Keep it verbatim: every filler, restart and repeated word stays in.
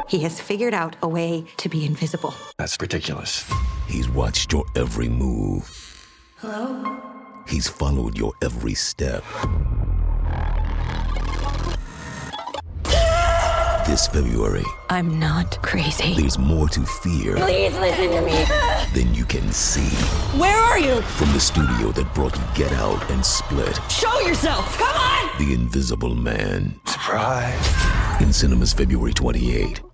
He has figured out a way to be invisible. That's ridiculous. He's watched your every move. Hello? He's followed your every step. This February, I'm not crazy. there's more to fear Please listen to me. than you can see. Where are you? From the studio that brought you Get Out and Split, Show yourself. Come on. The Invisible Man. Surprise. In cinemas February twenty-eighth.